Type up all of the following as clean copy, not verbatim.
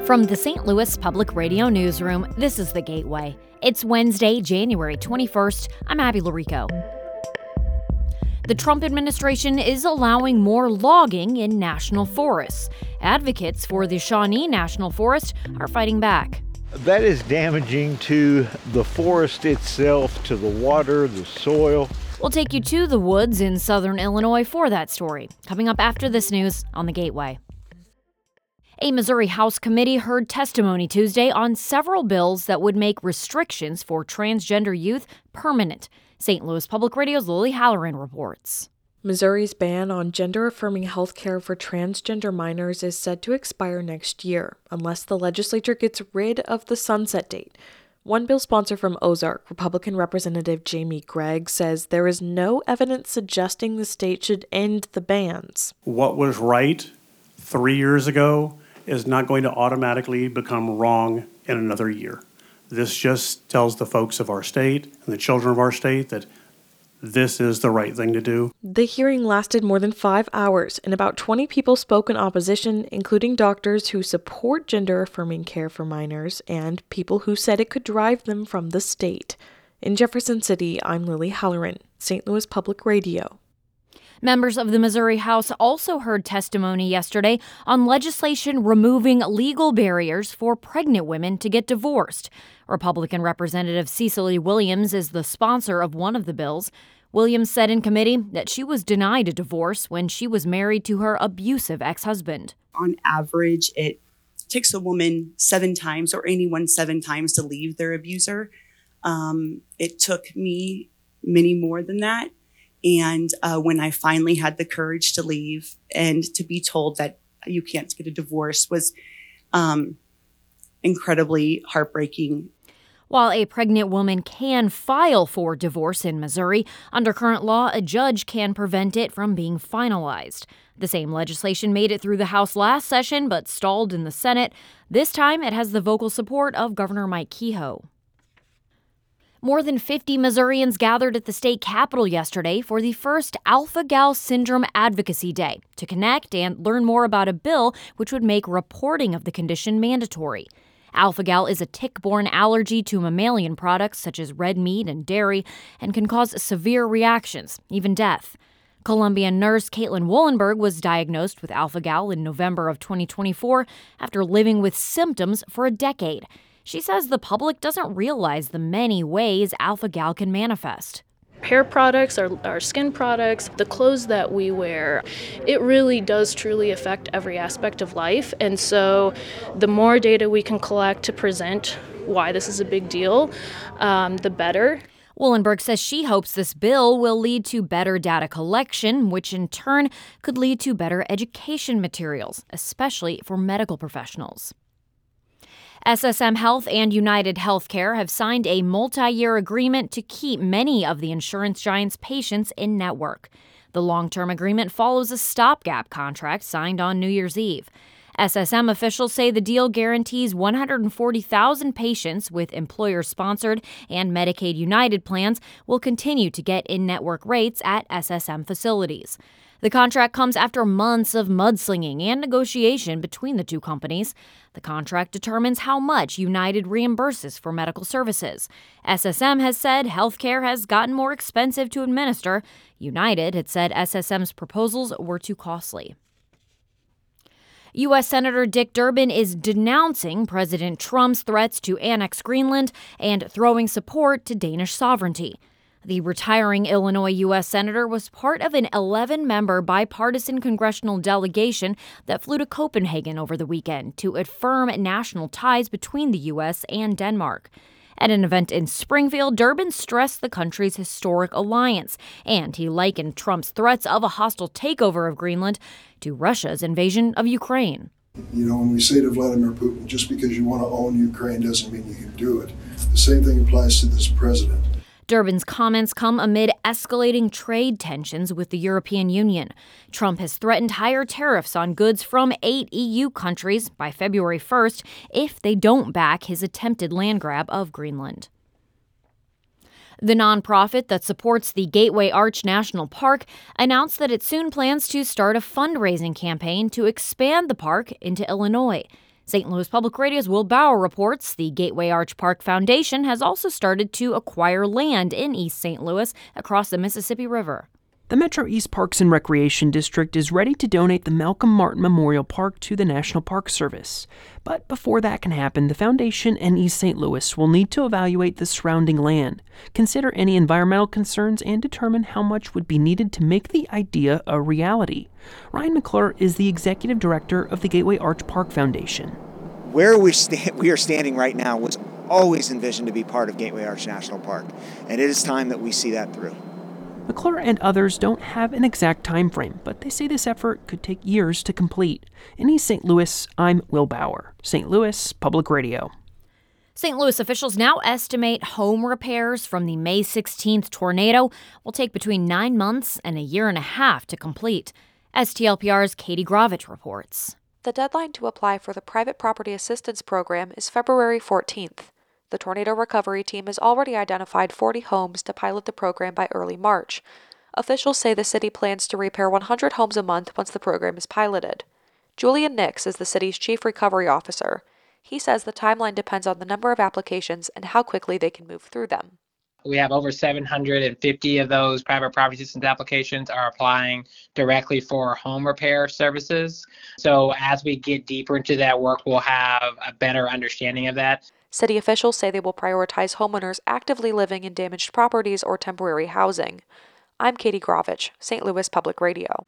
From the St. Louis Public Radio Newsroom, this is The Gateway. It's Wednesday, January 21st. I'm Abby Larico. The Trump administration is allowing more logging in national forests. Advocates for the Shawnee National Forest are fighting back. That is damaging to the forest itself, to the water, the soil. We'll take you to the woods in southern Illinois for that story, coming up after this news on The Gateway. A Missouri House committee heard testimony Tuesday on several bills that would make restrictions for transgender youth permanent. St. Louis Public Radio's Lily Halloran reports. Missouri's ban on gender-affirming health care for transgender minors is set to expire next year, unless the legislature gets rid of the sunset date. One bill sponsor from Ozark, Republican Representative Jamie Gregg, says there is no evidence suggesting the state should end the bans. What was right 3 years ago is not going to automatically become wrong in another year. This just tells the folks of our state and the children of our state that this is the right thing to do. The hearing lasted more than 5 hours, and about 20 people spoke in opposition, including doctors who support gender-affirming care for minors and people who said it could drive them from the state. In Jefferson City, I'm Lily Halloran, St. Louis Public Radio. Members of the Missouri House also heard testimony yesterday on legislation removing legal barriers for pregnant women to get divorced. Republican Representative Cecily Williams is the sponsor of one of the bills. Williams said in committee that she was denied a divorce when she was married to her abusive ex-husband. On average, it takes a woman 7 times or anyone 7 times to leave their abuser. It took me many more than that. And when I finally had the courage to leave and to be told that you can't get a divorce was incredibly heartbreaking. While a pregnant woman can file for divorce in Missouri, under current law, a judge can prevent it from being finalized. The same legislation made it through the House last session but stalled in the Senate. This time, it has the vocal support of Governor Mike Kehoe. More than 50 Missourians gathered at the state capitol yesterday for the first Alpha-Gal Syndrome Advocacy Day to connect and learn more about a bill which would make reporting of the condition mandatory. Alpha-Gal is a tick-borne allergy to mammalian products such as red meat and dairy and can cause severe reactions, even death. Colombian nurse Caitlin Wollenberg was diagnosed with Alpha-Gal in November of 2024 after living with symptoms for a decade. She says the public doesn't realize the many ways Alpha-Gal can manifest. Hair products, our skin products, the clothes that we wear, it really does truly affect every aspect of life. And so the more data we can collect to present why this is a big deal, the better. Wollenberg says she hopes this bill will lead to better data collection, which in turn could lead to better education materials, especially for medical professionals. SSM Health and United Healthcare have signed a multi-year agreement to keep many of the insurance giant's patients in network. The long-term agreement follows a stopgap contract signed on New Year's Eve. SSM officials say the deal guarantees 140,000 patients with employer-sponsored and Medicaid United plans will continue to get in-network rates at SSM facilities. The contract comes after months of mudslinging and negotiation between the two companies. The contract determines how much United reimburses for medical services. SSM has said healthcare has gotten more expensive to administer. United had said SSM's proposals were too costly. U.S. Senator Dick Durbin is denouncing President Trump's threats to annex Greenland and throwing support to Danish sovereignty. The retiring Illinois U.S. Senator was part of an 11-member bipartisan congressional delegation that flew to Copenhagen over the weekend to affirm national ties between the U.S. and Denmark. At an event in Springfield, Durbin stressed the country's historic alliance, and he likened Trump's threats of a hostile takeover of Greenland to Russia's invasion of Ukraine. You know, when we say to Vladimir Putin, just because you want to own Ukraine doesn't mean you can do it. The same thing applies to this president. Durbin's comments come amid escalating trade tensions with the European Union. Trump has threatened higher tariffs on goods from 8 EU countries by February 1st if they don't back his attempted land grab of Greenland. The nonprofit that supports the Gateway Arch National Park announced that it soon plans to start a fundraising campaign to expand the park into Illinois. St. Louis Public Radio's Will Bauer reports the Gateway Arch Park Foundation has also started to acquire land in East St. Louis across the Mississippi River. The Metro East Parks and Recreation District is ready to donate the Malcolm Martin Memorial Park to the National Park Service. But before that can happen, the foundation and East St. Louis will need to evaluate the surrounding land, consider any environmental concerns, and determine how much would be needed to make the idea a reality. Ryan McClure is the executive director of the Gateway Arch Park Foundation. Where we are standing right now was always envisioned to be part of Gateway Arch National Park, and it is time that we see that through. McClure and others don't have an exact time frame, but they say this effort could take years to complete. In East St. Louis, I'm Will Bauer, St. Louis Public Radio. St. Louis officials now estimate home repairs from the May 16th tornado will take between 9 months and a year and a half to complete. STLPR's Katie Gravich reports. The deadline to apply for the Private Property Assistance Program is February 14th. The Tornado Recovery Team has already identified 40 homes to pilot the program by early March. Officials say the city plans to repair 100 homes a month once the program is piloted. Julian Nix is the city's chief recovery officer. He says the timeline depends on the number of applications and how quickly they can move through them. We have over 750 of those private property assistance applications are applying directly for home repair services. So as we get deeper into that work, we'll have a better understanding of that. City officials say they will prioritize homeowners actively living in damaged properties or temporary housing. I'm Katie Gravich, St. Louis Public Radio.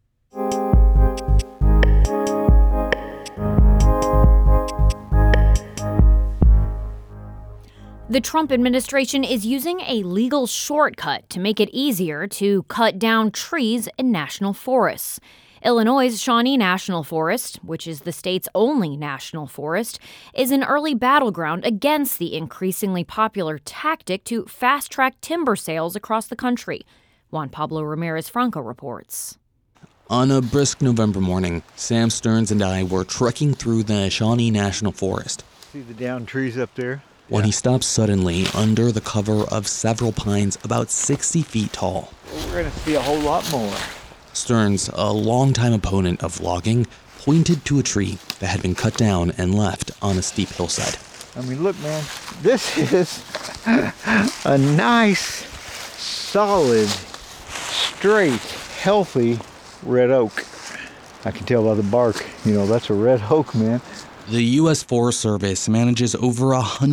The Trump administration is using a legal shortcut to make it easier to cut down trees in national forests. Illinois' Shawnee National Forest, which is the state's only national forest, is an early battleground against the increasingly popular tactic to fast-track timber sales across the country. Juan Pablo Ramirez-Franco reports. On a brisk November morning, Sam Stearns and I were trekking through the Shawnee National Forest. See the downed trees up there? When he stopped suddenly under the cover of several pines about 60 feet tall. We're going to see a whole lot more. Stearns, a longtime opponent of logging, pointed to a tree that had been cut down and left on a steep hillside. I mean, look, man, this is a nice, solid, straight, healthy red oak. I can tell by the bark, that's a red oak, man. The U.S. Forest Service manages over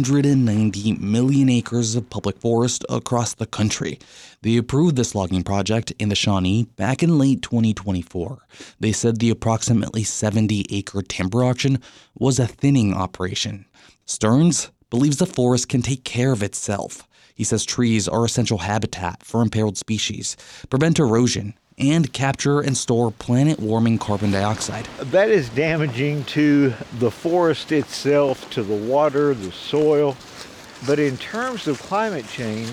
190 million acres of public forest across the country. They approved this logging project in the Shawnee back in late 2024. They said the approximately 70-acre timber auction was a thinning operation. Stearns believes the forest can take care of itself. He says trees are essential habitat for imperiled species, prevent erosion, and capture and store planet-warming carbon dioxide. That is damaging to the forest itself, to the water, the soil. But in terms of climate change,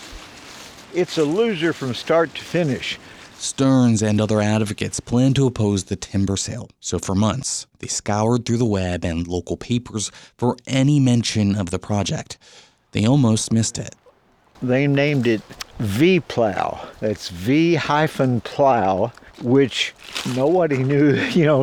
it's a loser from start to finish. Stearns and other advocates plan to oppose the timber sale, so for months, they scoured through the web and local papers for any mention of the project. They almost missed it. They named it V-Plow. That's V-Plow, which nobody knew,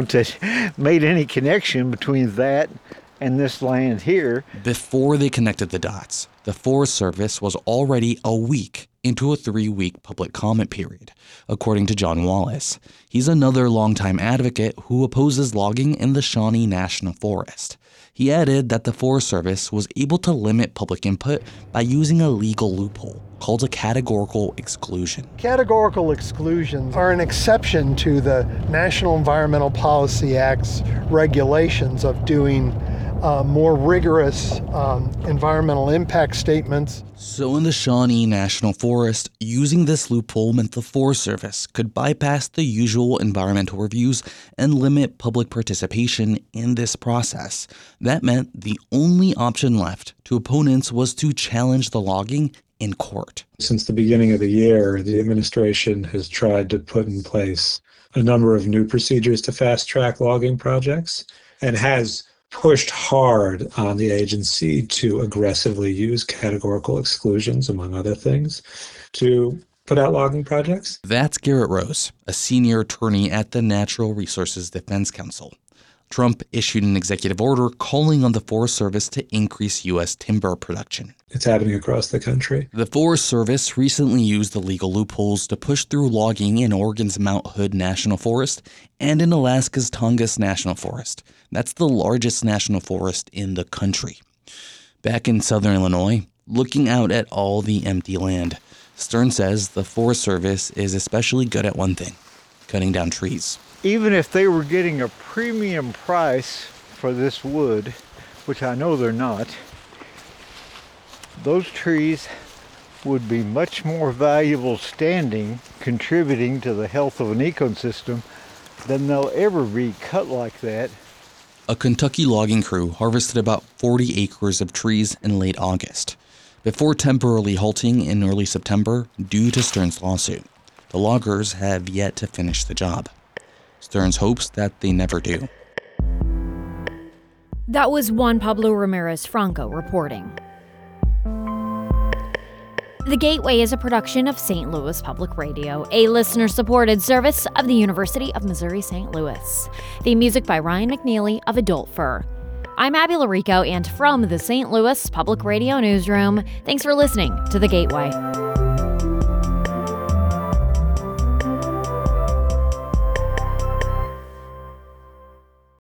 made any connection between that and this land here. Before they connected the dots, the Forest Service was already a week into a 3-week public comment period, according to John Wallace. He's another longtime advocate who opposes logging in the Shawnee National Forest. He added that the Forest Service was able to limit public input by using a legal loophole called a categorical exclusion. Categorical exclusions are an exception to the National Environmental Policy Act's regulations of doing more rigorous environmental impact statements. So in the Shawnee National Forest, using this loophole meant the Forest Service could bypass the usual environmental reviews and limit public participation in this process. That meant the only option left to opponents was to challenge the logging in court. Since the beginning of the year, the administration has tried to put in place a number of new procedures to fast-track logging projects and has pushed hard on the agency to aggressively use categorical exclusions, among other things, to put out logging projects. That's Garrett Rose, a senior attorney at the Natural Resources Defense Council. Trump issued an executive order calling on the Forest Service to increase U.S. timber production. It's happening across the country. The Forest Service recently used the legal loopholes to push through logging in Oregon's Mount Hood National Forest and in Alaska's Tongass National Forest. That's the largest national forest in the country. Back in southern Illinois, looking out at all the empty land, Stern says the Forest Service is especially good at one thing: cutting down trees. Even if they were getting a premium price for this wood, which I know they're not, those trees would be much more valuable standing, contributing to the health of an ecosystem, than they'll ever be cut like that. A Kentucky logging crew harvested about 40 acres of trees in late August, before temporarily halting in early September due to Stern's lawsuit. The loggers have yet to finish the job. Stearns hopes that they never do. That was Juan Pablo Ramirez Franco reporting. The Gateway is a production of St. Louis Public Radio, a listener-supported service of the University of Missouri-St. Louis. The music by Ryan McNeely of Adult Fur. I'm Abby Larico, and from the St. Louis Public Radio Newsroom, thanks for listening to The Gateway.